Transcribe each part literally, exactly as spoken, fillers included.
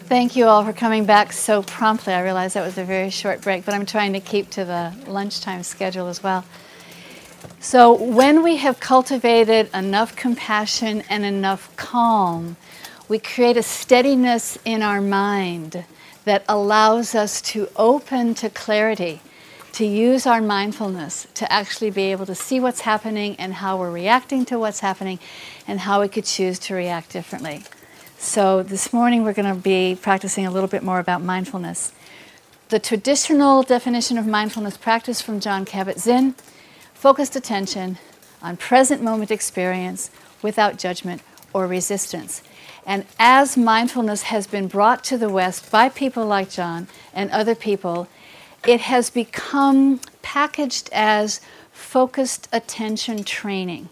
Thank you all for coming back so promptly. I realize that was a very short break, but I'm trying to keep to the lunchtime schedule as well. So when we have cultivated enough compassion and enough calm, we create a steadiness in our mind that allows us to open to clarity, to use our mindfulness to actually be able to see what's happening and how we're reacting to what's happening and how we could choose to react differently. So this morning we're going to be practicing a little bit more about mindfulness. The traditional definition of mindfulness practice from Jon Kabat-Zinn: focused attention on present moment experience without judgment or resistance. And as mindfulness has been brought to the West by people like John and other people, it has become packaged as focused attention training.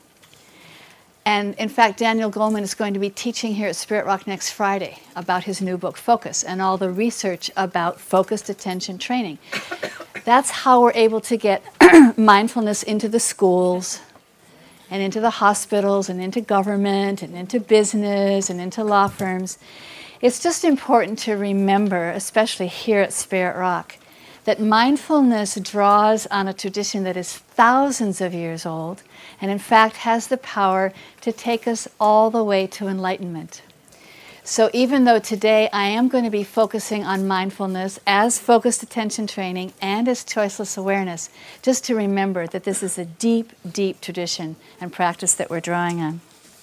And in fact, Daniel Goleman is going to be teaching here at Spirit Rock next Friday about his new book, Focus, and all the research about focused attention training. That's how we're able to get mindfulness into the schools and into the hospitals and into government and into business and into law firms. It's just important to remember, especially here at Spirit Rock, that mindfulness draws on a tradition that is thousands of years old and in fact has the power to take us all the way to enlightenment. So even though today I am going to be focusing on mindfulness as focused attention training and as choiceless awareness, just to remember that this is a deep, deep tradition and practice that we're drawing on.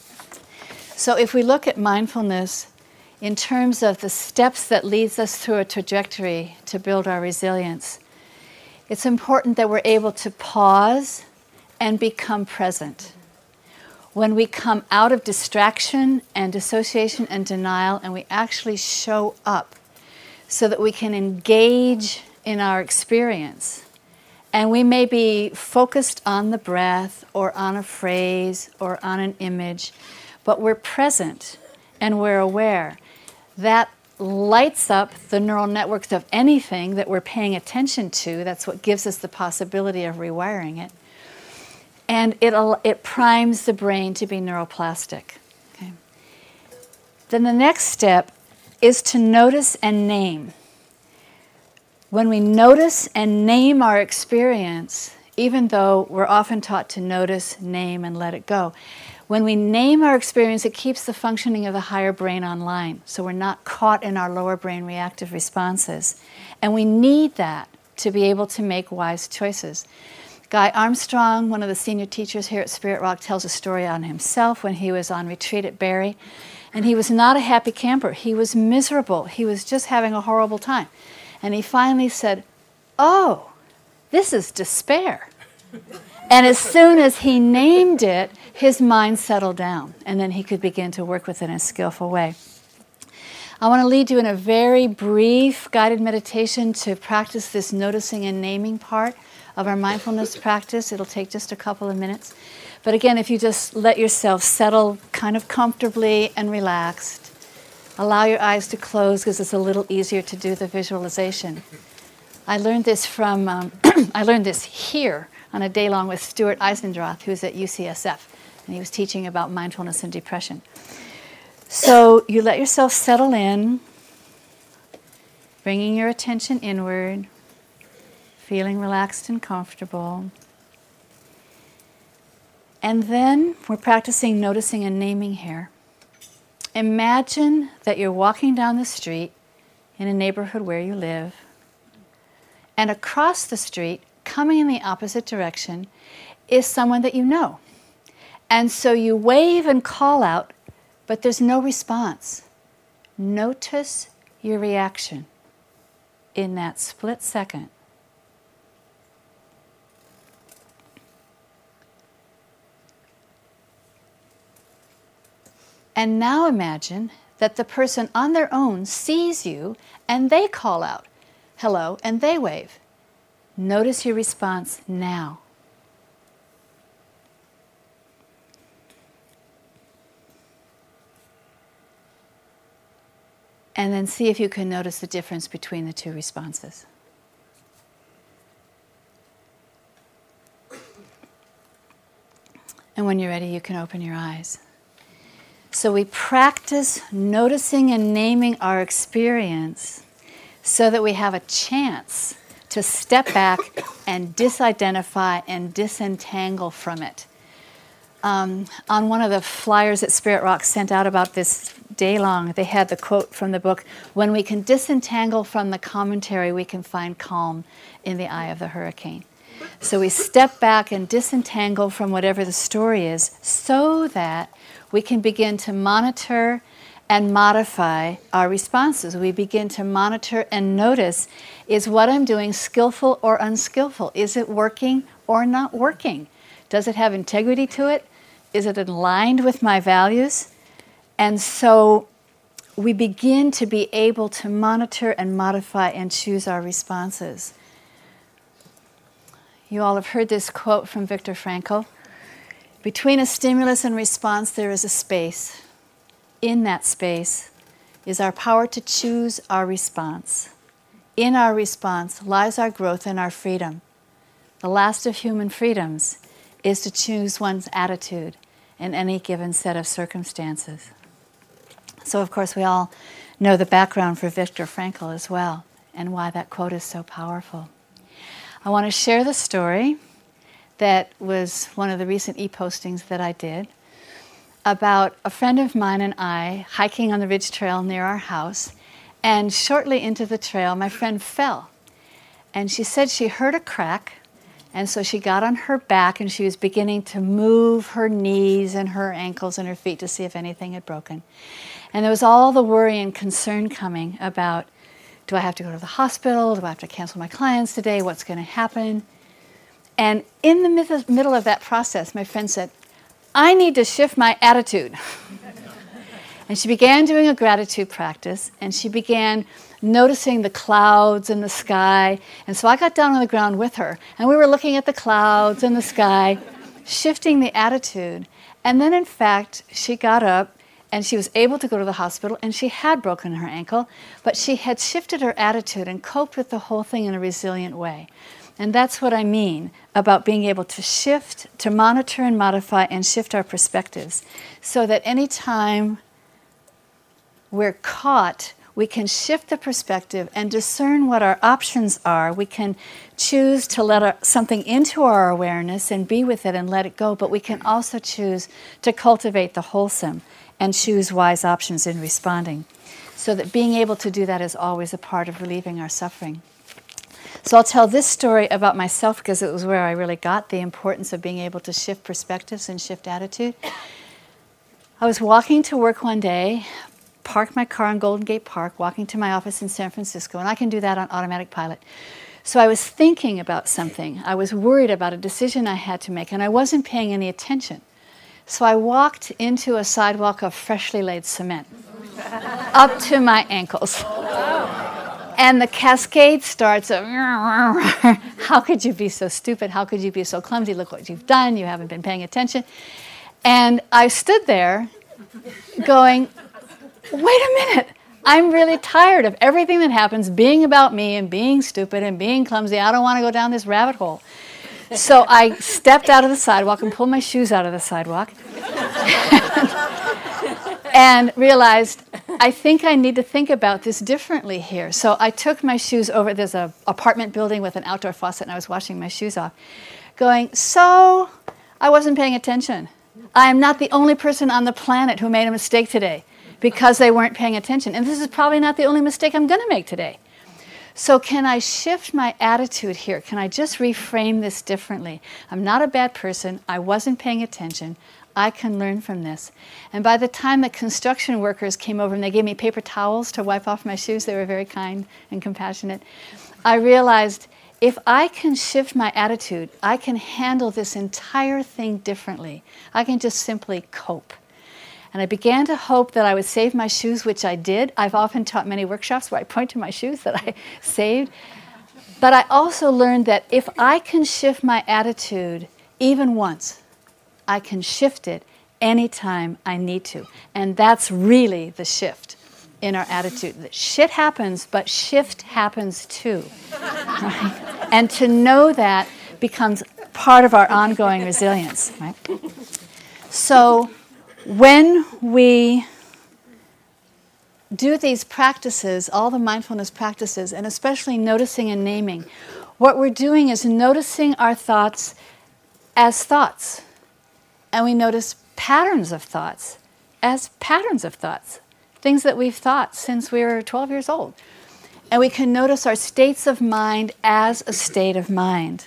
So if we look at mindfulness in terms of the steps that leads us through a trajectory to build our resilience, it's important that we're able to pause and become present. When we come out of distraction and dissociation and denial and we actually show up so that we can engage in our experience, and we may be focused on the breath or on a phrase or on an image, but we're present and we're aware, that lights up the neural networks of anything that we're paying attention to. That's what gives us the possibility of rewiring it. And it, it primes the brain to be neuroplastic. Okay. Then the next step is to notice and name. When we notice and name our experience, even though we're often taught to notice, name, and let it go, when we name our experience, it keeps the functioning of the higher brain online, so we're not caught in our lower brain reactive responses. And we need that to be able to make wise choices. Guy Armstrong, one of the senior teachers here at Spirit Rock, tells a story on himself when he was on retreat at Barre. And he was not a happy camper. He was miserable. He was just having a horrible time. And he finally said, "Oh, this is despair." And as soon as he named it, his mind settled down, and then he could begin to work with it in a skillful way. I want to lead you in a very brief guided meditation to practice this noticing and naming part of our mindfulness practice. It'll take just a couple of minutes. But again, if you just let yourself settle kind of comfortably and relaxed, allow your eyes to close because it's a little easier to do the visualization. I learned this from, um, I learned this here on a day long with Stuart Eisendroth, who's at U C S F, and he was teaching about mindfulness and depression. So you let yourself settle in, bringing your attention inward, feeling relaxed and comfortable. And then we're practicing noticing and naming here. Imagine that you're walking down the street in a neighborhood where you live, and across the street, coming in the opposite direction, is someone that you know. And so you wave and call out, but there's no response. Notice your reaction in that split second. And now imagine that the person on their own sees you and they call out, hello, and they wave. Notice your response now. And then see if you can notice the difference between the two responses. And when you're ready, you can open your eyes. So we practice noticing and naming our experience so that we have a chance to step back and disidentify and disentangle from it. Um, on one of the flyers that Spirit Rock sent out about this day long, they had the quote from the book, "When we can disentangle from the commentary, we can find calm in the eye of the hurricane." So we step back and disentangle from whatever the story is so that we can begin to monitor and modify our responses. We begin to monitor and notice, is what I'm doing skillful or unskillful? Is it working or not working? Does it have integrity to it? Is it aligned with my values? And so we begin to be able to monitor and modify and choose our responses. You all have heard this quote from Viktor Frankl. Between a stimulus and response, there is a space. In that space is our power to choose our response. In our response lies our growth and our freedom. The last of human freedoms is to choose one's attitude in any given set of circumstances. So, of course, we all know the background for Viktor Frankl as well, and why that quote is so powerful. I want to share the story that was one of the recent e-postings that I did about a friend of mine and I hiking on the Ridge Trail near our house, and shortly into the trail, my friend fell. And she said she heard a crack, and so she got on her back and she was beginning to move her knees and her ankles and her feet to see if anything had broken. And there was all the worry and concern coming about, do I have to go to the hospital? Do I have to cancel my clients today? What's going to happen? And in the mid- middle of that process, my friend said, I need to shift my attitude. And she began doing a gratitude practice, and she began noticing the clouds and the sky. And so I got down on the ground with her, and we were looking at the clouds and the sky, shifting the attitude. And then, in fact, she got up, and she was able to go to the hospital, and she had broken her ankle, but she had shifted her attitude and coped with the whole thing in a resilient way. And that's what I mean about being able to shift, to monitor and modify and shift our perspectives, so that any time we're caught, we can shift the perspective and discern what our options are. We can choose to let our, something into our awareness and be with it and let it go, but we can also choose to cultivate the wholesome and choose wise options in responding. So that being able to do that is always a part of relieving our suffering. So I'll tell this story about myself because it was where I really got the importance of being able to shift perspectives and shift attitude. I was walking to work one day, parked my car in Golden Gate Park, walking to my office in San Francisco, and I can do that on automatic pilot. So I was thinking about something. I was worried about a decision I had to make, and I wasn't paying any attention. So I walked into a sidewalk of freshly laid cement, up to my ankles. And the cascade starts of, how could you be so stupid? How could you be so clumsy? Look what you've done. You haven't been paying attention. And I stood there going, wait a minute. I'm really tired of everything that happens being about me and being stupid and being clumsy. I don't want to go down this rabbit hole. So I stepped out of the sidewalk and pulled my shoes out of the sidewalk and realized, I think I need to think about this differently here. So I took my shoes over. There's an apartment building with an outdoor faucet, and I was washing my shoes off, going, so I wasn't paying attention. I am not the only person on the planet who made a mistake today because they weren't paying attention. And this is probably not the only mistake I'm going to make today. So can I shift my attitude here? Can I just reframe this differently? I'm not a bad person. I wasn't paying attention. I can learn from this. And by the time the construction workers came over and they gave me paper towels to wipe off my shoes, they were very kind and compassionate, I realized if I can shift my attitude, I can handle this entire thing differently. I can just simply cope. And I began to hope that I would save my shoes, which I did. I've often taught many workshops where I point to my shoes that I saved. But I also learned that if I can shift my attitude even once, I can shift it anytime I need to. And that's really the shift in our attitude. That shit happens, but shift happens too. Right? And to know that becomes part of our ongoing resilience. Right? So When we do these practices, all the mindfulness practices, and especially noticing and naming, what we're doing is noticing our thoughts as thoughts. And we notice patterns of thoughts as patterns of thoughts, things that we've thought since we were twelve years old. And we can notice our states of mind as a state of mind.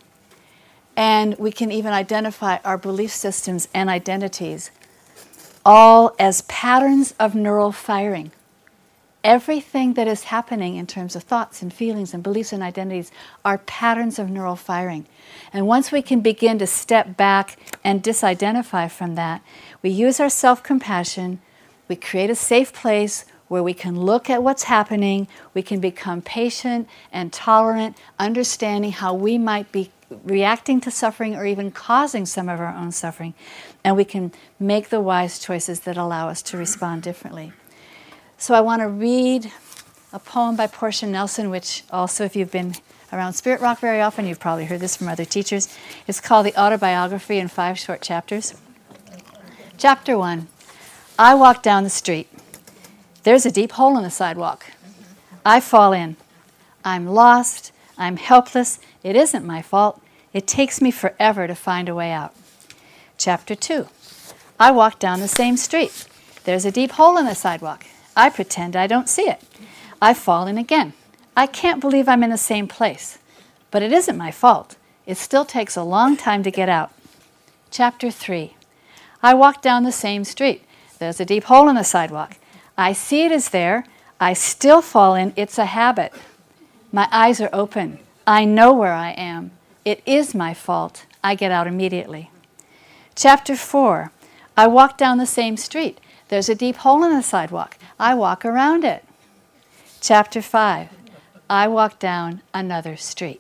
And we can even identify our belief systems and identities all as patterns of neural firing. Everything that is happening in terms of thoughts and feelings and beliefs and identities are patterns of neural firing. And once we can begin to step back and disidentify from that, we use our self-compassion, we create a safe place where we can look at what's happening, we can become patient and tolerant, understanding how we might be reacting to suffering or even causing some of our own suffering. And we can make the wise choices that allow us to respond differently. So I want to read a poem by Portia Nelson, which also, if you've been around Spirit Rock very often, you've probably heard this from other teachers. It's called The Autobiography in five short chapters. Chapter one, I walk down the street. There's a deep hole in the sidewalk. I fall in. I'm lost. I'm helpless. It isn't my fault. It takes me forever to find a way out. Chapter two, I walk down the same street. There's a deep hole in the sidewalk. I pretend I don't see it. I fall in again. I can't believe I'm in the same place. But it isn't my fault. It still takes a long time to get out. Chapter three, I walk down the same street. There's a deep hole in the sidewalk. I see it is there. I still fall in. It's a habit. My eyes are open. I know where I am. It is my fault. I get out immediately. Chapter four, I walk down the same street. There's a deep hole in the sidewalk. I walk around it. Chapter five, I walk down another street.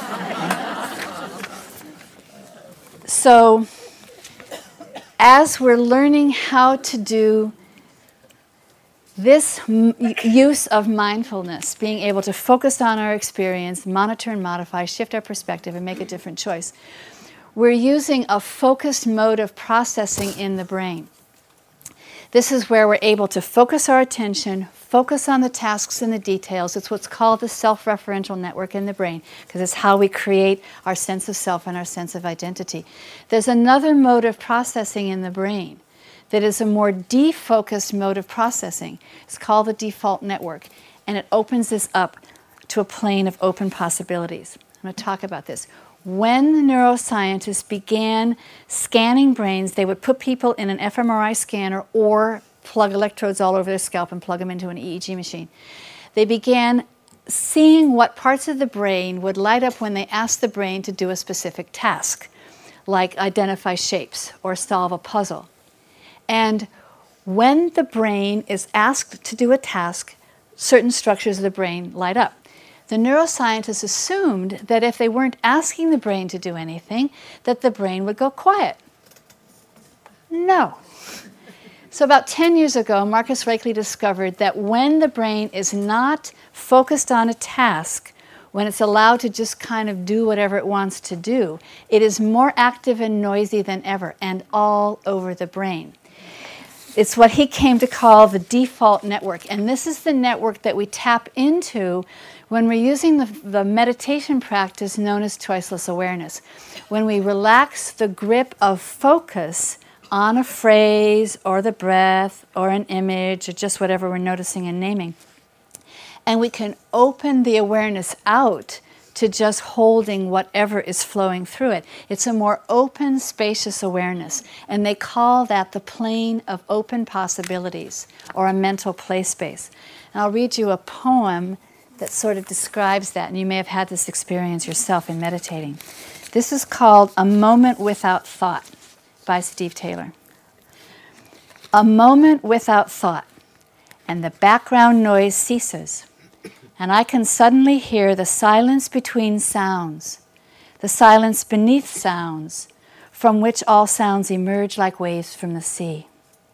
So, as we're learning how to do this m- use of mindfulness, being able to focus on our experience, monitor and modify, shift our perspective, and make a different choice, we're using a focused mode of processing in the brain. This is where we're able to focus our attention, focus on the tasks and the details. It's what's called the self-referential network in the brain, because it's how we create our sense of self and our sense of identity. There's another mode of processing in the brain that is a more defocused mode of processing. It's called the default network, and it opens this up to a plane of open possibilities. I'm going to talk about this. When the neuroscientists began scanning brains, they would put people in an fMRI scanner or plug electrodes all over their scalp and plug them into an E E G machine. They began seeing what parts of the brain would light up when they asked the brain to do a specific task, like identify shapes or solve a puzzle. And when the brain is asked to do a task, certain structures of the brain light up. The neuroscientists assumed that if they weren't asking the brain to do anything, that the brain would go quiet. No. So about ten years ago, Marcus Raichle discovered that when the brain is not focused on a task, when it's allowed to just kind of do whatever it wants to do, it is more active and noisy than ever, and all over the brain. It's what he came to call the default network, and this is the network that we tap into when we're using the, the meditation practice known as choiceless awareness. When we relax the grip of focus on a phrase or the breath or an image or just whatever we're noticing and naming, and we can open the awareness out to just holding whatever is flowing through it. It's a more open, spacious awareness, and they call that the plane of open possibilities, or a mental play space. And I'll read you a poem that sort of describes that, and you may have had this experience yourself in meditating. This is called A Moment Without Thought by Steve Taylor. A moment without thought, and the background noise ceases, and I can suddenly hear the silence between sounds, the silence beneath sounds, from which all sounds emerge like waves from the sea.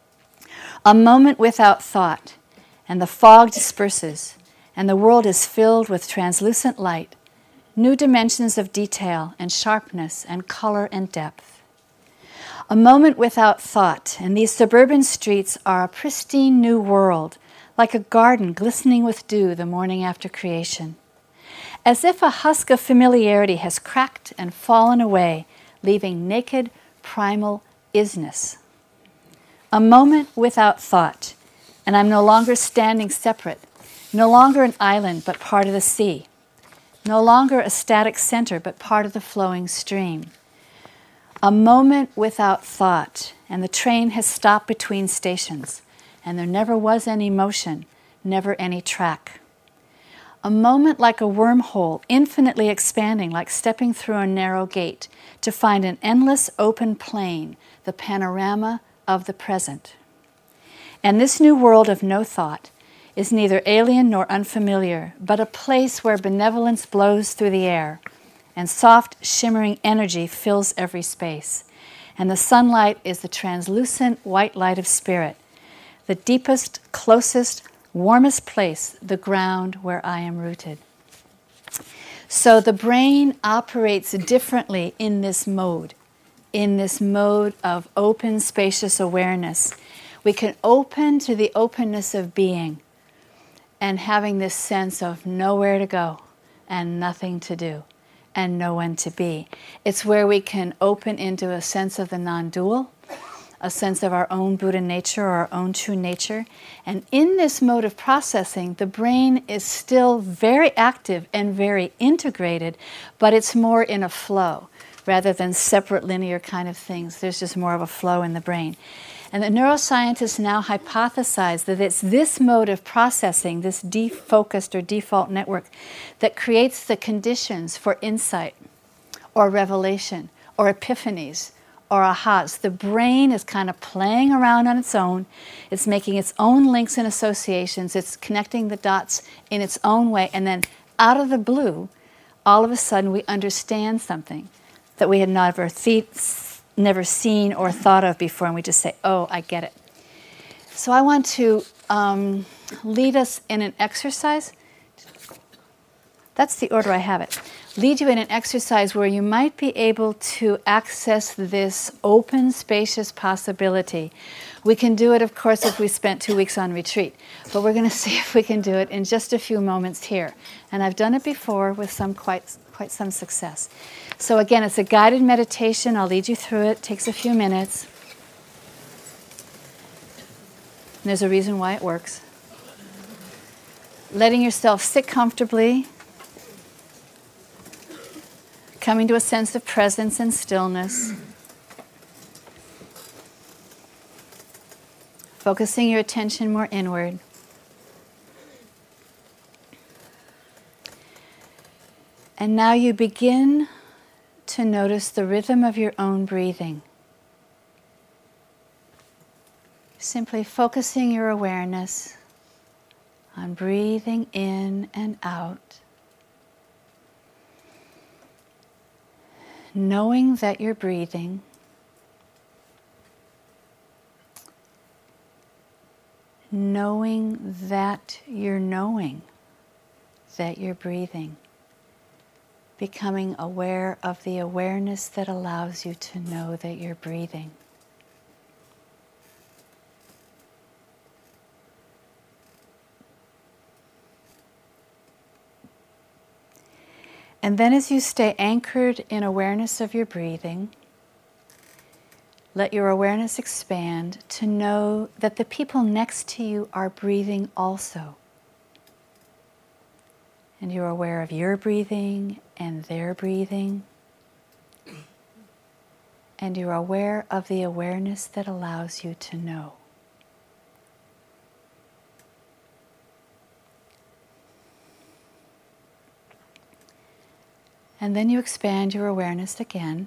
A moment without thought, and the fog disperses, and the world is filled with translucent light, new dimensions of detail and sharpness and color and depth. A moment without thought, and these suburban streets are a pristine new world, like a garden glistening with dew the morning after creation. As if a husk of familiarity has cracked and fallen away, leaving naked, primal isness. A moment without thought, and I'm no longer standing separate, no longer an island but part of the sea, no longer a static center but part of the flowing stream. A moment without thought, and the train has stopped between stations, and there never was any motion, never any track. A moment like a wormhole, infinitely expanding, like stepping through a narrow gate to find an endless open plain, the panorama of the present. And this new world of no thought is neither alien nor unfamiliar, but a place where benevolence blows through the air, and soft, shimmering energy fills every space. And the sunlight is the translucent white light of spirit, the deepest, closest, warmest place, the ground where I am rooted. So the brain operates differently in this mode, in this mode of open, spacious awareness. We can open to the openness of being and having this sense of nowhere to go and nothing to do and no one to be. It's where we can open into a sense of the non-dual, a sense of our own Buddha nature or our own true nature. And in this mode of processing, the brain is still very active and very integrated, but it's more in a flow rather than separate linear kind of things. There's just more of a flow in the brain. And the neuroscientists now hypothesize that it's this mode of processing, this defocused or default network, that creates the conditions for insight or revelation or epiphanies or ahas. The brain is kind of playing around on its own. It's making its own links and associations. It's connecting the dots in its own way. And then out of the blue, all of a sudden we understand something that we had never, the- never seen or thought of before. And we just say, oh, I get it. So I want to um, lead us in an exercise. That's the order I have it. Lead you in an exercise where you might be able to access this open, spacious possibility. We can do it, of course, if we spent two weeks on retreat, but we're going to see if we can do it in just a few moments here. And I've done it before with some quite, quite some success. So again, it's a guided meditation. I'll lead you through it. It takes a few minutes. And there's a reason why it works. Letting yourself sit comfortably, coming to a sense of presence and stillness. Focusing your attention more inward. And now you begin to notice the rhythm of your own breathing. Simply focusing your awareness on breathing in and out. Knowing that you're breathing, knowing that you're knowing that you're breathing, becoming aware of the awareness that allows you to know that you're breathing. And then as you stay anchored in awareness of your breathing, let your awareness expand to know that the people next to you are breathing also. And you're aware of your breathing and their breathing. And you're aware of the awareness that allows you to know. And then you expand your awareness again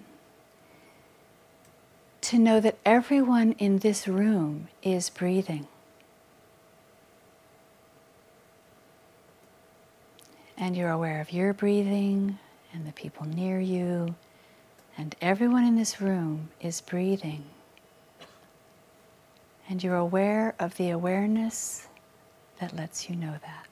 to know that everyone in this room is breathing. And you're aware of your breathing and the people near you, and everyone in this room is breathing. And you're aware of the awareness that lets you know that.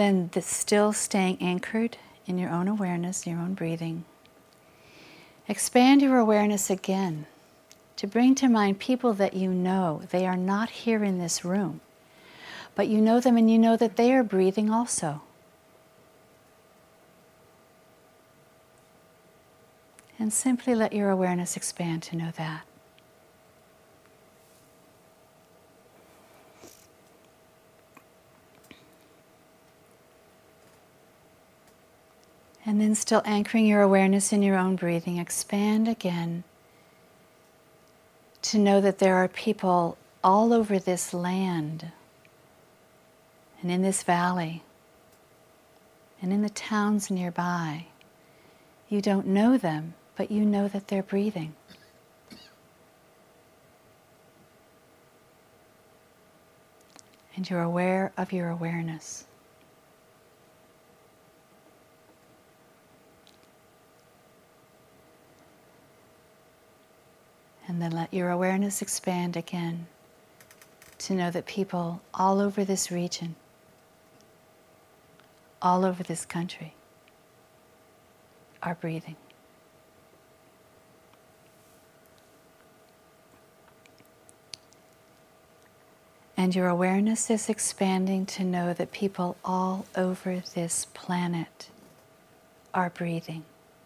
Then the still staying anchored in your own awareness, your own breathing. Expand your awareness again to bring to mind people that you know. They are not here in this room, but you know them and you know that they are breathing also. And simply let your awareness expand to know that. And then, still anchoring your awareness in your own breathing, expand again to know that there are people all over this land and in this valley and in the towns nearby. You don't know them, but you know that they're breathing. And you're aware of your awareness. And then let your awareness expand again to know that people all over this region, all over this country, are breathing. And your awareness is expanding to know that people all over this planet are breathing.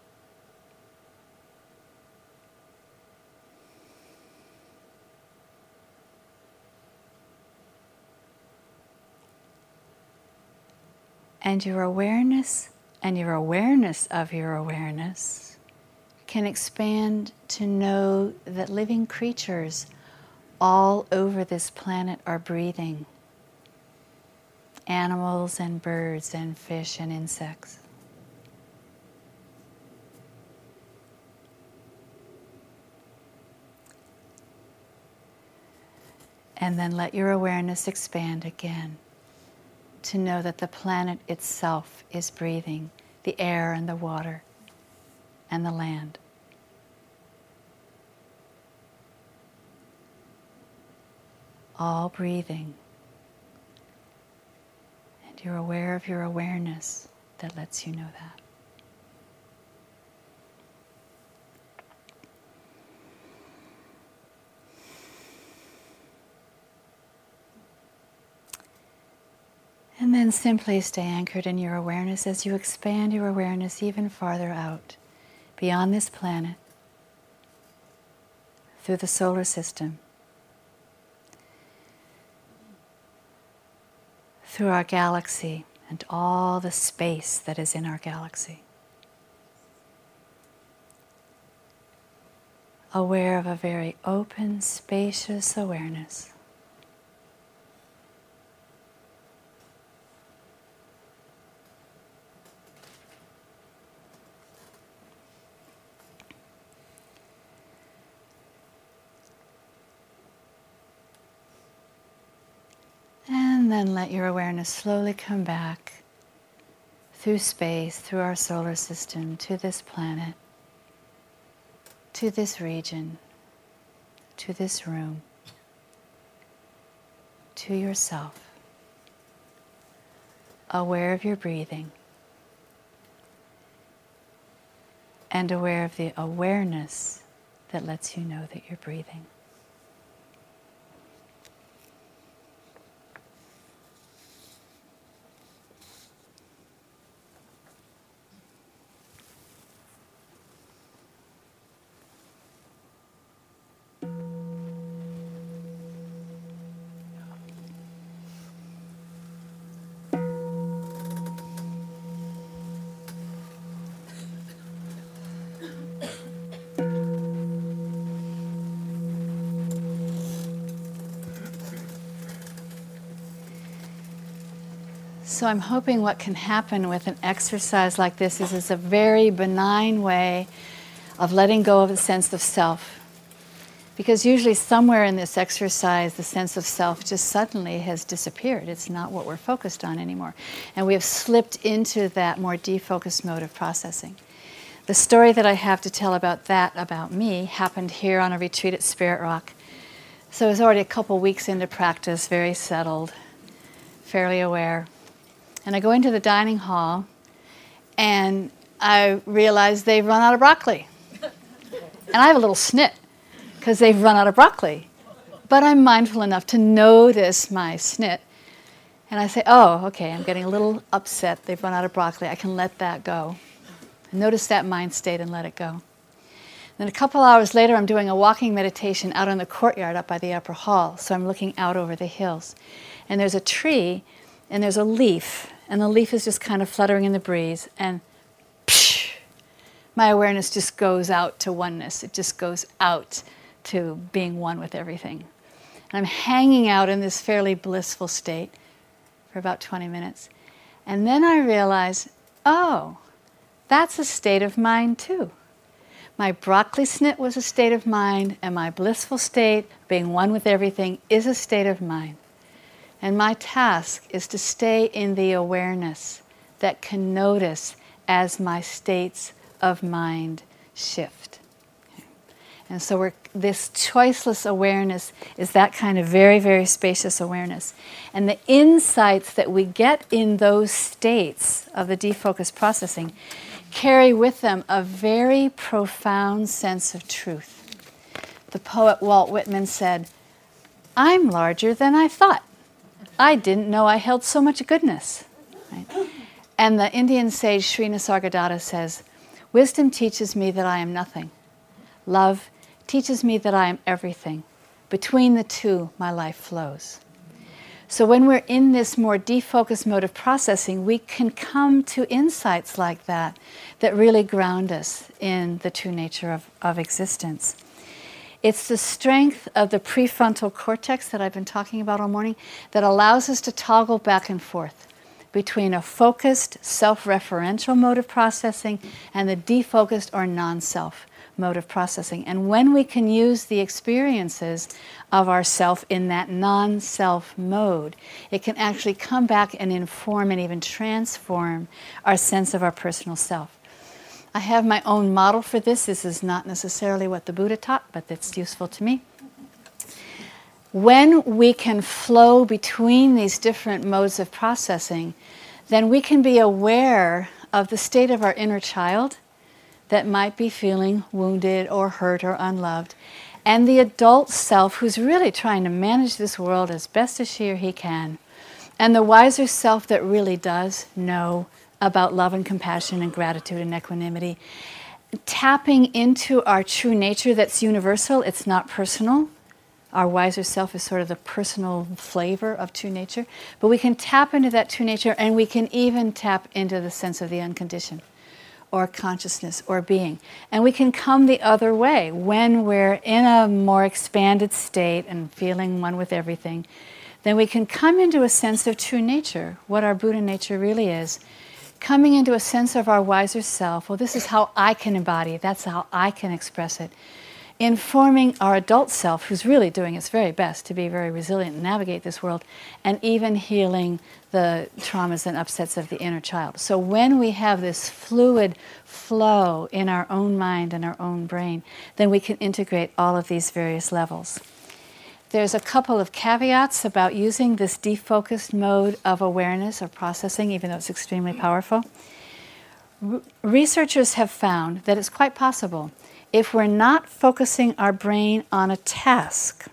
And your awareness and your awareness of your awareness can expand to know that living creatures all over this planet are breathing. Animals and birds and fish and insects. And then let your awareness expand again to know that the planet itself is breathing, the air and the water and the land. All breathing. And you're aware of your awareness that lets you know that. And then simply stay anchored in your awareness as you expand your awareness even farther out, beyond this planet, through the solar system, through our galaxy and all the space that is in our galaxy. Aware of a very open, spacious awareness. And then let your awareness slowly come back through space, through our solar system, to this planet, to this region, to this room, to yourself, aware of your breathing, and aware of the awareness that lets you know that you're breathing. So I'm hoping what can happen with an exercise like this is it's a very benign way of letting go of the sense of self. Because usually somewhere in this exercise, the sense of self just suddenly has disappeared. It's not what we're focused on anymore. And we have slipped into that more defocused mode of processing. The story that I have to tell about that, about me, happened here on a retreat at Spirit Rock. So I was already a couple weeks into practice, very settled, fairly aware. And I go into the dining hall, and I realize they've run out of broccoli. And I have a little snit, because they've run out of broccoli. But I'm mindful enough to notice my snit. And I say, oh, okay, I'm getting a little upset. They've run out of broccoli. I can let that go. And notice that mind state and let it go. Then a couple hours later, I'm doing a walking meditation out in the courtyard up by the upper hall. So I'm looking out over the hills. And there's a tree, and there's a leaf. And the leaf is just kind of fluttering in the breeze. And psh, my awareness just goes out to oneness. It just goes out to being one with everything. And I'm hanging out in this fairly blissful state for about twenty minutes. And then I realize, oh, that's a state of mind too. My broccoli snit was a state of mind, and my blissful state, being one with everything, is a state of mind. And my task is to stay in the awareness that can notice as my states of mind shift. And so we're, this choiceless awareness is that kind of very, very spacious awareness. And the insights that we get in those states of the defocused processing carry with them a very profound sense of truth. The poet Walt Whitman said, "I'm larger than I thought. I didn't know I held so much goodness." Right? And the Indian sage Sri Nisargadatta says, "Wisdom teaches me that I am nothing. Love teaches me that I am everything. Between the two, my life flows." So when we're in this more defocused mode of processing, we can come to insights like that that really ground us in the true nature of, of existence. It's the strength of the prefrontal cortex that I've been talking about all morning that allows us to toggle back and forth between a focused, self-referential mode of processing and the defocused or non-self mode of processing. And when we can use the experiences of ourself in that non-self mode, it can actually come back and inform and even transform our sense of our personal self. I have my own model for this. This is not necessarily what the Buddha taught, but it's useful to me. When we can flow between these different modes of processing, then we can be aware of the state of our inner child that might be feeling wounded or hurt or unloved, and the adult self who's really trying to manage this world as best as she or he can, and the wiser self that really does know about love and compassion and gratitude and equanimity. Tapping into our true nature that's universal, it's not personal. Our wiser self is sort of the personal flavor of true nature, but we can tap into that true nature, and we can even tap into the sense of the unconditioned, or consciousness, or being. And we can come the other way when we're in a more expanded state and feeling one with everything. Then we can come into a sense of true nature, what our Buddha nature really is, coming into a sense of our wiser self. Well, this is how I can embody, that's how I can express it. Informing our adult self, who's really doing its very best to be very resilient and navigate this world, and even healing the traumas and upsets of the inner child. So when we have this fluid flow in our own mind and our own brain, then we can integrate all of these various levels. There's a couple of caveats about using this defocused mode of awareness or processing, even though it's extremely powerful. R- researchers have found that it's quite possible, if we're not focusing our brain on a task,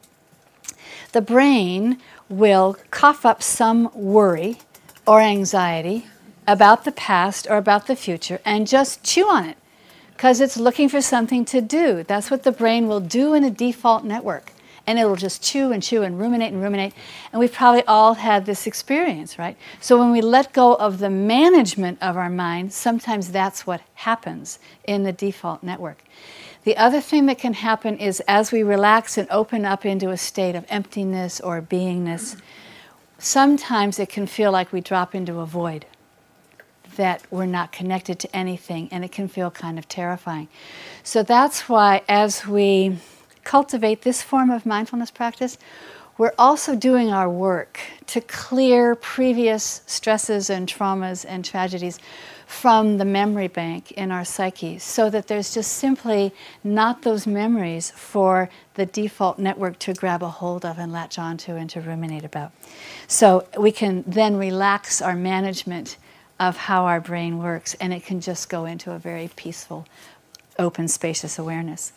the brain will cough up some worry or anxiety about the past or about the future and just chew on it because it's looking for something to do. That's what the brain will do in a default network. And it'll just chew and chew and ruminate and ruminate. And we've probably all had this experience, right? So when we let go of the management of our mind, sometimes that's what happens in the default network. The other thing that can happen is as we relax and open up into a state of emptiness or beingness, sometimes it can feel like we drop into a void, that we're not connected to anything, and it can feel kind of terrifying. So that's why as we cultivate this form of mindfulness practice, we're also doing our work to clear previous stresses and traumas and tragedies from the memory bank in our psyche, so that there's just simply not those memories for the default network to grab a hold of and latch onto and to ruminate about. So we can then relax our management of how our brain works, and it can just go into a very peaceful, open, spacious awareness.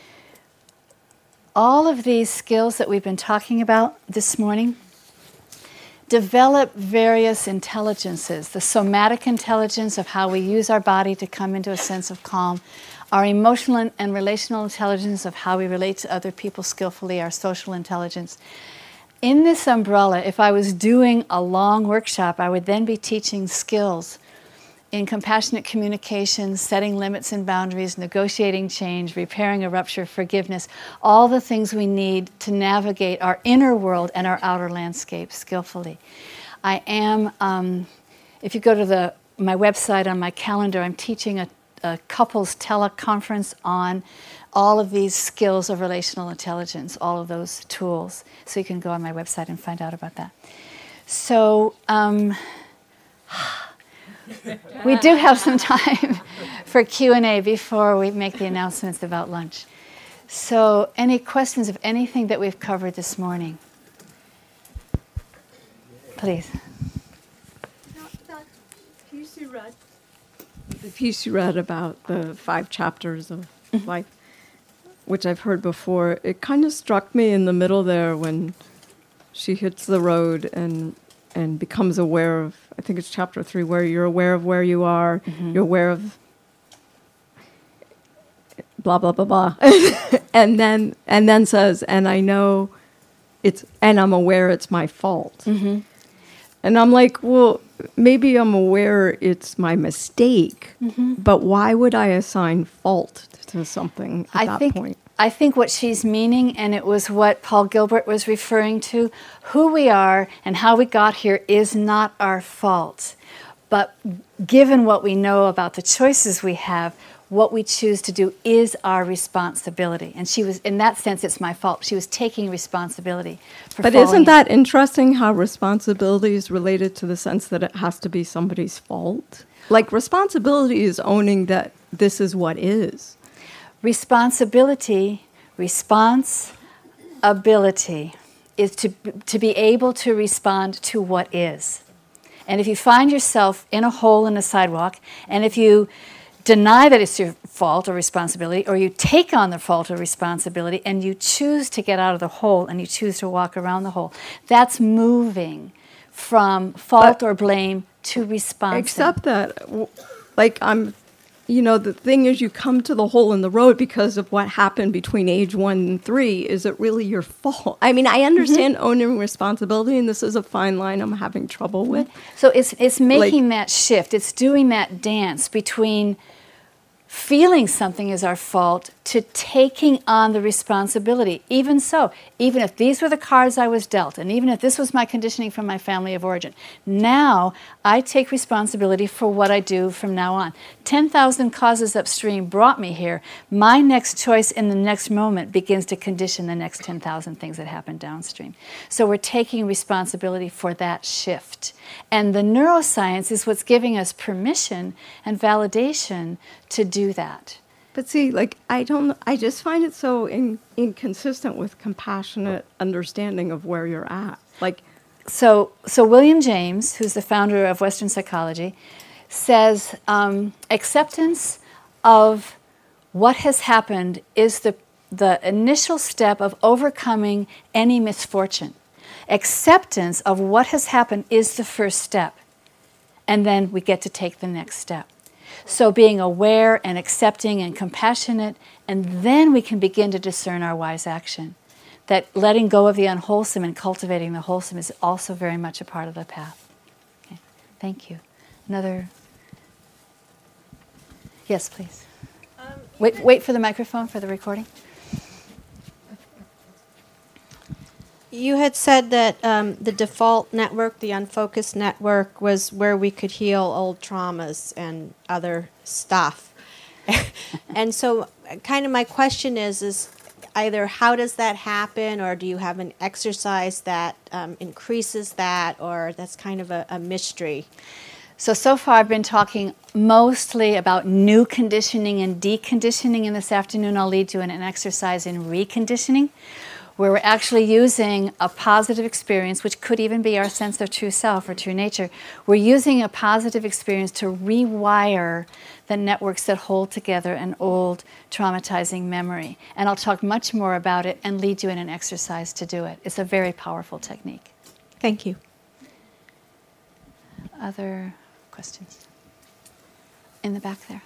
All of these skills that we've been talking about this morning develop various intelligences. The somatic intelligence of how we use our body to come into a sense of calm, our emotional and relational intelligence of how we relate to other people skillfully, our social intelligence. In this umbrella, if I was doing a long workshop, I would then be teaching skills in compassionate communication, setting limits and boundaries, negotiating change, repairing a rupture, forgiveness, all the things we need to navigate our inner world and our outer landscape skillfully. I am, um, if you go to the my website on my calendar, I'm teaching a, a couples teleconference on all of these skills of relational intelligence, all of those tools. So you can go on my website and find out about that. So, um, we do have some time for Q and A before we make the announcements about lunch. So any questions of anything that we've covered this morning? Please. That piece you read, the piece you read about the five chapters of Mm-hmm. life, which I've heard before, it kind of struck me in the middle there when she hits the road and and becomes aware of, I think it's chapter three, where you're aware of where you are, Mm-hmm. you're aware of blah, blah, blah, blah. and then and then says, and I know it's, and I'm aware it's my fault. Mm-hmm. And I'm like, well, maybe I'm aware it's my mistake, Mm-hmm. but why would I assign fault to something at I that think, point? I think what she's meaning, and it was what Paul Gilbert was referring to, who we are and how we got here is not our fault. But given what we know about the choices we have, what we choose to do is our responsibility. And she was, in that sense, it's my fault. She was taking responsibility for But falling isn't in. that interesting how responsibility is related to the sense that it has to be somebody's fault? Like responsibility is owning that this is what is. Responsibility, response, ability is to, to be able to respond to what is. And if you find yourself in a hole in a sidewalk, and if you deny that it's your fault or responsibility, or you take on the fault or responsibility, and you choose to get out of the hole and you choose to walk around the hole, that's moving from fault But or blame to response. Except that, w- like, I'm, you know, the thing is you come to the hole in the road because of what happened between age one and three. Is it really your fault? I mean, I understand Mm-hmm. owning responsibility, and this is a fine line I'm having trouble with. So it's it's making Like- that shift. It's doing that dance between feeling something is our fault to taking on the responsibility. Even so, even if these were the cards I was dealt, and even if this was my conditioning from my family of origin, now I take responsibility for what I do from now on. ten thousand causes upstream brought me here. My next choice in the next moment begins to condition the next ten thousand things that happen downstream. So we're taking responsibility for that shift. And the neuroscience is what's giving us permission and validation to do that. But see, like, I don't, I just find it so in, inconsistent with compassionate understanding of where you're at. Like, So, so William James, who's the founder of Western psychology, says um, acceptance of what has happened is the, the initial step of overcoming any misfortune. Acceptance of what has happened is the first step. And then we get to take the next step. So being aware and accepting and compassionate, and then we can begin to discern our wise action. That letting go of the unwholesome and cultivating the wholesome is also very much a part of the path. Okay. Thank you. Another? Yes, please. Um, Wait, wait for the microphone for the recording. You had said that um, the default network, the unfocused network, was where we could heal old traumas and other stuff. And so kind of my question is, is either how does that happen, or do you have an exercise that um, increases that, or that's kind of a, a mystery? So, so far I've been talking mostly about new conditioning and deconditioning, and this afternoon I'll lead you in an exercise in reconditioning, where we're actually using a positive experience, which could even be our sense of true self or true nature. We're using a positive experience to rewire the networks that hold together an old traumatizing memory. And I'll talk much more about it and lead you in an exercise to do it. It's a very powerful technique. Thank you. Other questions? In the back there.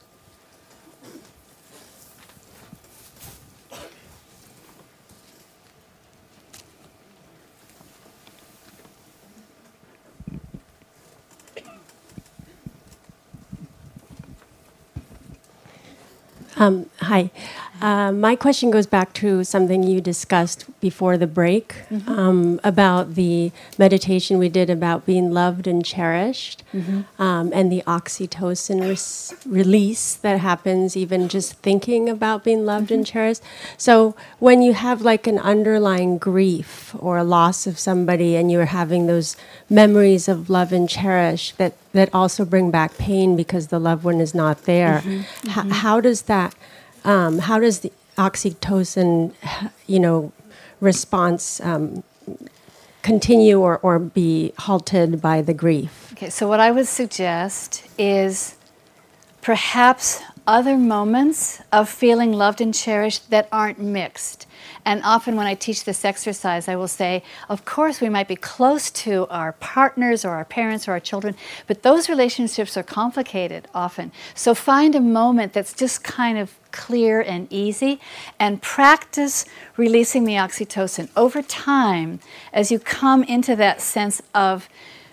Um, hi. Uh, my question goes back to something you discussed before the break mm-hmm. um, about the meditation we did about being loved and cherished mm-hmm. um, and the oxytocin res- release that happens even just thinking about being loved mm-hmm. and cherished. So when you have like an underlying grief or a loss of somebody and you're having those memories of love and cherish that, that also bring back pain because the loved one is not there, mm-hmm. Mm-hmm. H- how does that Um, how does the oxytocin, you know, response um, continue or, or be halted by the grief? Okay, so what I would suggest is perhaps other moments of feeling loved and cherished that aren't mixed. And often when I teach this exercise, I will say, of course, we might be close to our partners or our parents or our children, but those relationships are complicated often. So find a moment that's just kind of clear and easy, and practice releasing the oxytocin. Over time, as you come into that sense of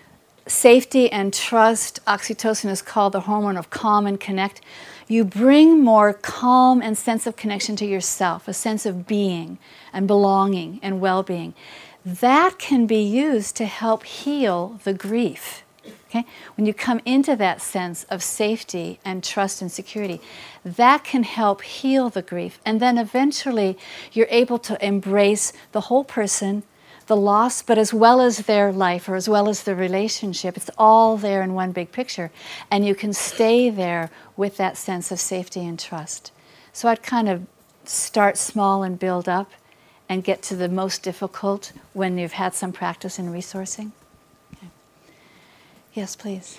safety and trust, oxytocin is called the hormone of calm and connect, you bring more calm and sense of connection to yourself, a sense of being and belonging and well-being. That can be used to help heal the grief. Okay? When you come into that sense of safety and trust and security, that can help heal the grief. And then eventually you're able to embrace the whole person, the loss, but as well as their life or as well as the relationship. It's all there in one big picture. And you can stay there with that sense of safety and trust. So I'd kind of start small and build up and get to the most difficult when you've had some practice in resourcing. Okay. Yes, please.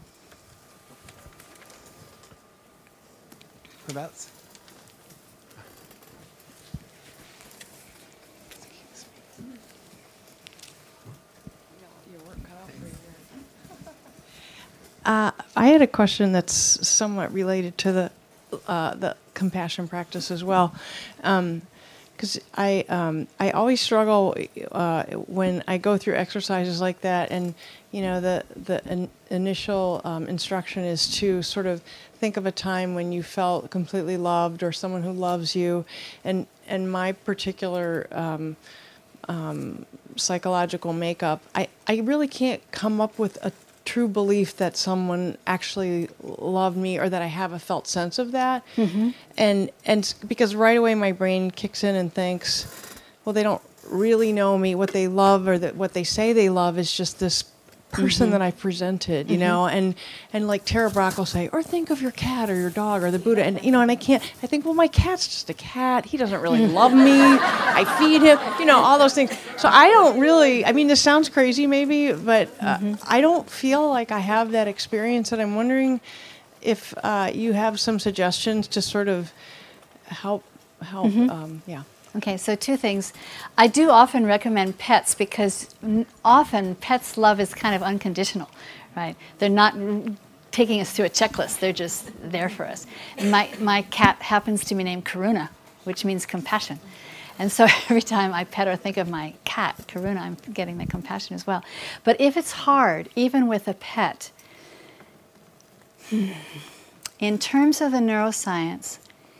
Whereabouts? Uh, I had a question that's somewhat related to the uh, the compassion practice as well, because um, I um, I always struggle uh, when I go through exercises like that, and you know the the in, initial um, instruction is to sort of think of a time when you felt completely loved or someone who loves you, and and my particular um, um, psychological makeup, I I really can't come up with a true belief that someone actually loved me or that I have a felt sense of that. Mm-hmm. And and because right away my brain kicks in and thinks, well, they don't really know me. What they love or that what they say they love is just this person mm-hmm. that I presented, you mm-hmm. know, and and like Tara Brach will say, or think of your cat or your dog or the Buddha, and you know, and I can't. I think, well, my cat's just a cat. He doesn't really love me. I feed him, you know, all those things. So I don't really. I mean, this sounds crazy, maybe, but uh, mm-hmm. I don't feel like I have that experience, and I'm wondering if uh, you have some suggestions to sort of help help. Mm-hmm. Um, yeah. Okay, so two things. I do often recommend pets because often pets' love is kind of unconditional, right? They're not taking us through a checklist. They're just there for us. And my, my cat happens to be named Karuna, which means compassion. And so every time I pet or think of my cat, Karuna, I'm getting the compassion as well. But if it's hard, even with a pet, in terms of the neuroscience,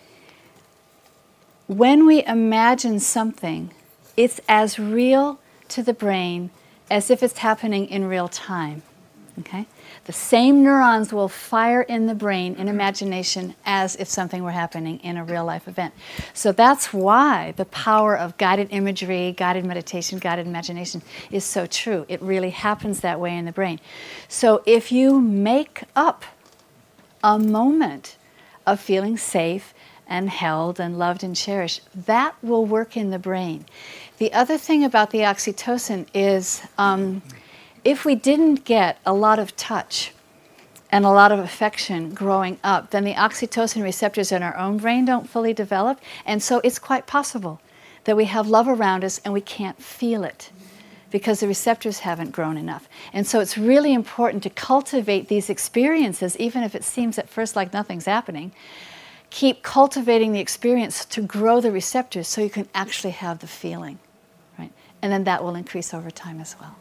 when we imagine something, it's as real to the brain as if it's happening in real time. Okay? The same neurons will fire in the brain in imagination as if something were happening in a real life event. So that's why the power of guided imagery, guided meditation, guided imagination is so true. It really happens that way in the brain. So if you make up a moment of feeling safe and held and loved and cherished, that will work in the brain. The other thing about the oxytocin is um, if we didn't get a lot of touch and a lot of affection growing up, then the oxytocin receptors in our own brain don't fully develop, and so it's quite possible that we have love around us and we can't feel it because the receptors haven't grown enough. And so it's really important to cultivate these experiences, even if it seems at first like nothing's happening. Keep cultivating the experience to grow the receptors so you can actually have the feeling, right? And then that will increase over time as well.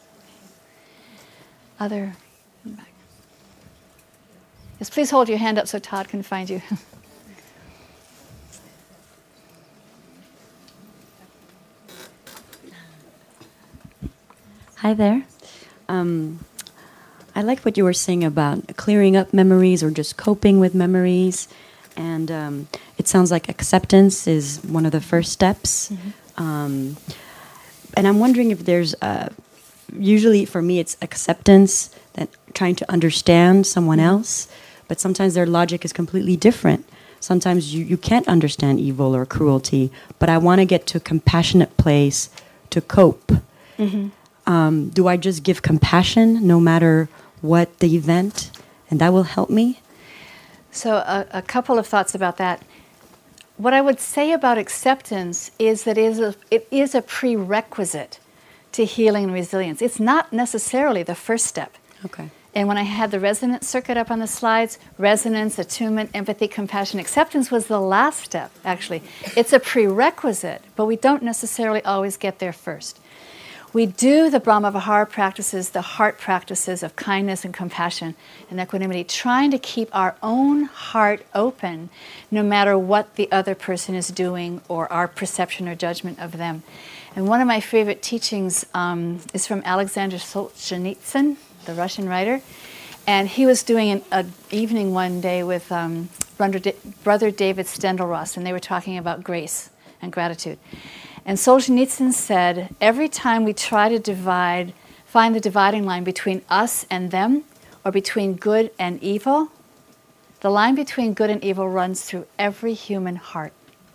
Other, back. Yes, please hold your hand up so Todd can find you. Hi there. Um, I like what you were saying about clearing up memories or just coping with memories. And um, it sounds like acceptance is one of the first steps. Mm-hmm. Um, and I'm wondering if there's a... Usually for me it's acceptance, that trying to understand someone else, but sometimes their logic is completely different. Sometimes you, you can't understand evil or cruelty, but I want to get to a compassionate place to cope. Mm-hmm. Um, do I just give compassion no matter what the event, and that will help me? So a, a couple of thoughts about that. What I would say about acceptance is that it is a, it is a prerequisite to healing and resilience. It's not necessarily the first step. Okay. And when I had the resonance circuit up on the slides, resonance, attunement, empathy, compassion, acceptance was the last step, actually. It's a prerequisite, but we don't necessarily always get there first. We do the Brahma Vihara practices, the heart practices of kindness and compassion and equanimity, trying to keep our own heart open no matter what the other person is doing or our perception or judgment of them. And one of my favorite teachings um, is from Alexander Solzhenitsyn, the Russian writer. And he was doing an evening one day with um, Brother David Steindl-Rast, and they were talking about grace and gratitude. And Solzhenitsyn said, every time we try to divide, find the dividing line between us and them, or between good and evil, the line between good and evil runs through every human heart.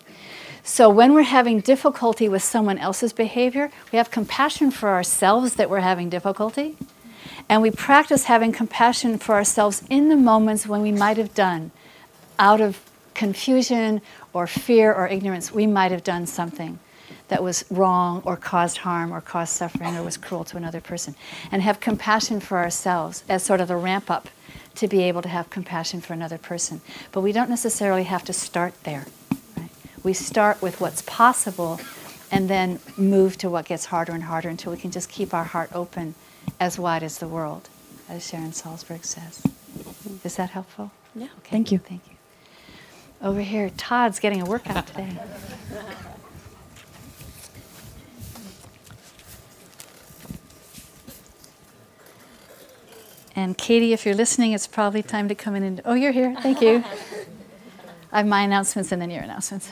So when we're having difficulty with someone else's behavior, we have compassion for ourselves that we're having difficulty, and we practice having compassion for ourselves in the moments when we might have done, out of confusion or fear or ignorance, we might have done something that was wrong or caused harm or caused suffering or was cruel to another person, and have compassion for ourselves as sort of the ramp up to be able to have compassion for another person. But we don't necessarily have to start there. We start with what's possible and then move to what gets harder and harder until we can just keep our heart open as wide as the world, as Sharon Salzberg says. Is that helpful? Yeah, okay. Thank you. Thank you. Over here, Todd's getting a workout today. And Katie, if you're listening, it's probably time to come in and... Oh, you're here. Thank you. I have my announcements and then your announcements.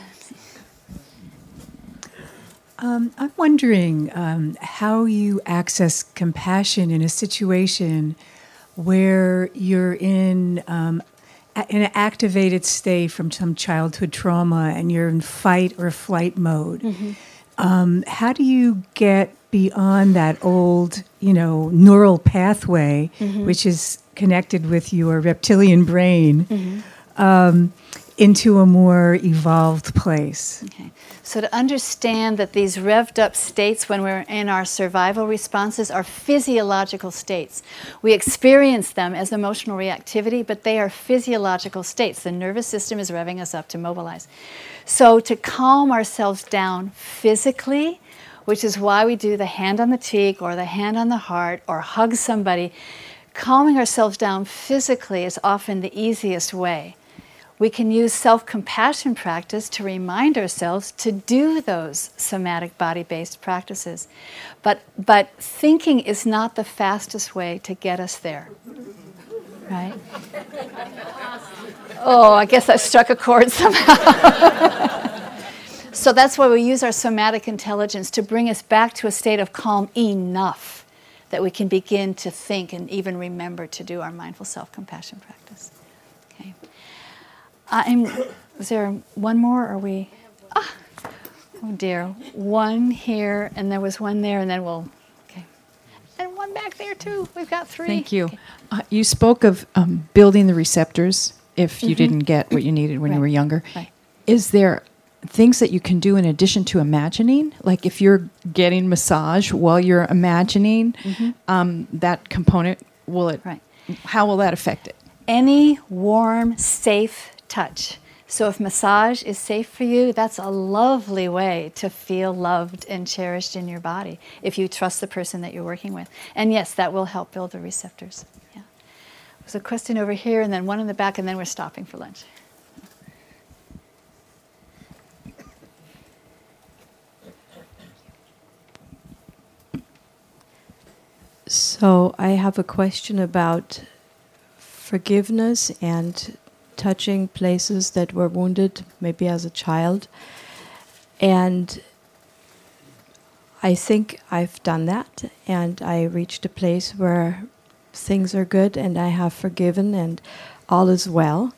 Um, I'm wondering um, how you access compassion in a situation where you're in um, a- in an activated state from some childhood trauma and you're in fight or flight mode. Mm-hmm. Um, how do you get beyond that old, you know, neural pathway, mm-hmm. which is connected with your reptilian brain, mm-hmm. um, into a more evolved place? Okay. So to understand that these revved up states when we're in our survival responses are physiological states. We experience them as emotional reactivity, but they are physiological states. The nervous system is revving us up to mobilize. So to calm ourselves down physically, which is why we do the hand on the cheek or the hand on the heart or hug somebody, calming ourselves down physically is often the easiest way. We can use self-compassion practice to remind ourselves to do those somatic body-based practices. But, but thinking is not the fastest way to get us there, right? Oh, I guess I struck a chord somehow. So that's why we use our somatic intelligence to bring us back to a state of calm enough that we can begin to think and even remember to do our mindful self-compassion practice. Okay. I'm, is there one more, or are we? Ah, oh dear. One here, and there was one there, and then we'll, okay. And one back there, too. We've got three. Thank you. Okay. Uh, you spoke of um, building the receptors if you Mm-hmm. didn't get what you needed when Right. you were younger. Right. Is there things that you can do in addition to imagining? Like if you're getting massage while you're imagining, um, that component, will it, Right. how will that affect it? Any warm, safe touch. So if massage is safe for you, that's a lovely way to feel loved and cherished in your body if you trust the person that you're working with. And yes, that will help build the receptors. Yeah. There's a question over here, and then one in the back, and then we're stopping for lunch. So I have a question about forgiveness and touching places that were wounded, maybe as a child. And I think I've done that, and I reached a place where things are good and I have forgiven and all is well.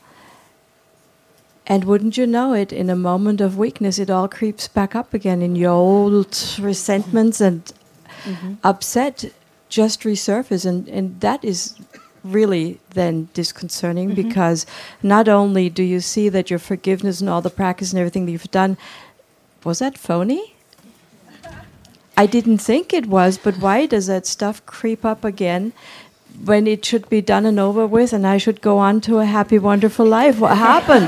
And wouldn't you know it, in a moment of weakness, it all creeps back up again in your old resentments and Mm-hmm. upset just resurface. And, and that is really then disconcerting, Mm-hmm. because not only do you see that your forgiveness and all the practice and everything that you've done, was that phony? I didn't think it was, but why does that stuff creep up again when it should be done and over with and I should go on to a happy, wonderful life? What happened?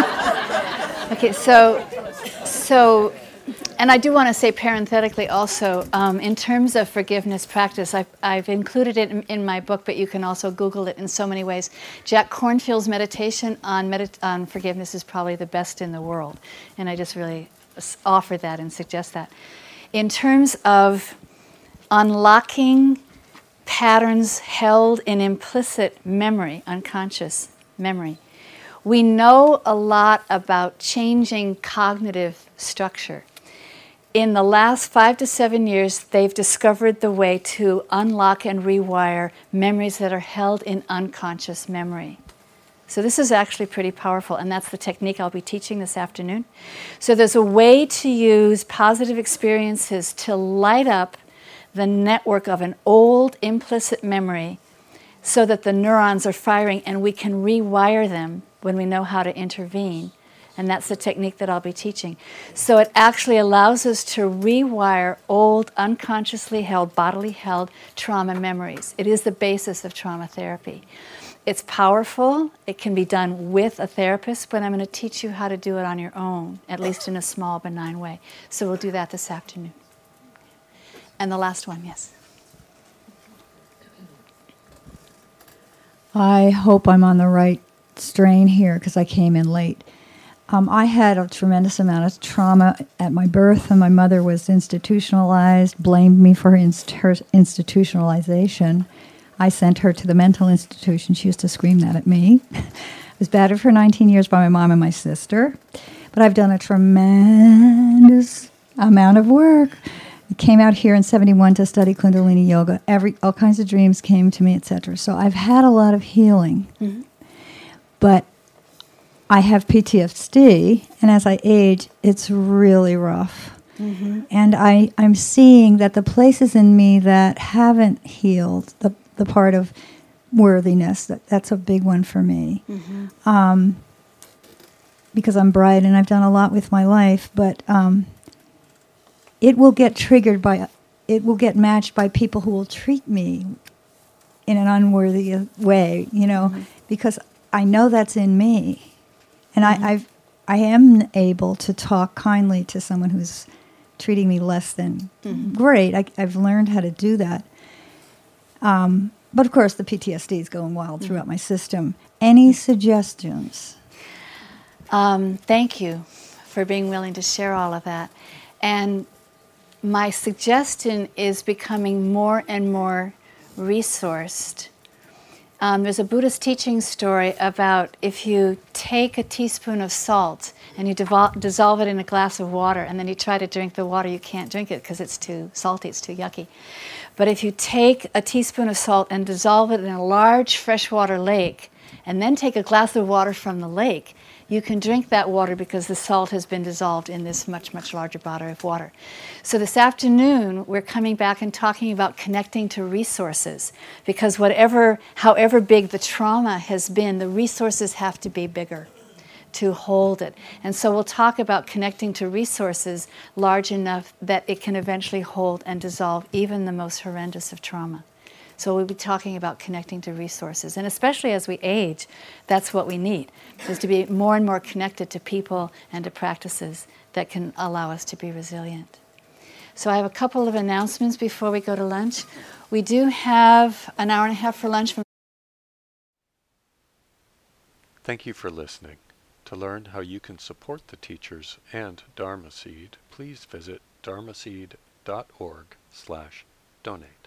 Okay, so, so, and I do want to say parenthetically also, um, in terms of forgiveness practice, I've, I've included it in, in my book, but you can also Google it in so many ways. Jack Kornfield's meditation on, medit- on forgiveness is probably the best in the world, and I just really s- offer that and suggest that. In terms of unlocking patterns held in implicit memory, unconscious memory, we know a lot about changing cognitive structure. In the last five to seven years, they've discovered the way to unlock and rewire memories that are held in unconscious memory. So this is actually pretty powerful, and that's the technique I'll be teaching this afternoon. So there's a way to use positive experiences to light up the network of an old implicit memory so that the neurons are firing and we can rewire them when we know how to intervene. And that's the technique that I'll be teaching. So it actually allows us to rewire old, unconsciously held, bodily held trauma memories. It is the basis of trauma therapy. It's powerful. It can be done with a therapist, but I'm going to teach you how to do it on your own, at least in a small, benign way. So we'll do that this afternoon. And the last one, yes. I hope I'm on the right strain here because I came in late. Um, I had a tremendous amount of trauma at my birth, and my mother was institutionalized, blamed me for inst- her institutionalization. I sent her to the mental institution. She used to scream that at me. I was battered for nineteen years by my mom and my sister. But I've done a tremendous amount of work. I came out here in seventy-one to study Kundalini Yoga. Every all kinds of dreams came to me, et cetera. So I've had a lot of healing. Mm-hmm. But I have P T S D, and as I age, it's really rough. Mm-hmm. And I, I'm seeing that the places in me that haven't healed, the the part of worthiness, that, that's a big one for me. Mm-hmm. Um, because I'm bright and I've done a lot with my life, but um, it will get triggered by, it will get matched by people who will treat me in an unworthy way, you know, mm-hmm. because I know that's in me. And mm-hmm. I I've, I am able to talk kindly to someone who's treating me less than mm-hmm. great. I, I've learned how to do that. Um, but of course, the P T S D is going wild mm-hmm. throughout my system. Any suggestions? Um, thank you for being willing to share all of that. And my suggestion is becoming more and more resourced. Um, there's a Buddhist teaching story about if you take a teaspoon of salt and you devol- dissolve it in a glass of water and then you try to drink the water, you can't drink it because it's too salty, it's too yucky. But if you take a teaspoon of salt and dissolve it in a large freshwater lake and then take a glass of water from the lake, you can drink that water because the salt has been dissolved in this much, much larger body of water. So this afternoon, we're coming back and talking about connecting to resources, because whatever, however big the trauma has been, the resources have to be bigger to hold it. And so we'll talk about connecting to resources large enough that it can eventually hold and dissolve even the most horrendous of trauma. So we'll be talking about connecting to resources. And especially as we age, that's what we need, is to be more and more connected to people and to practices that can allow us to be resilient. So I have a couple of announcements before we go to lunch. We do have an hour and a half for lunch. From Thank you for listening. To learn how you can support the teachers and Dharma Seed, please visit dharmaseed dot org slash donate.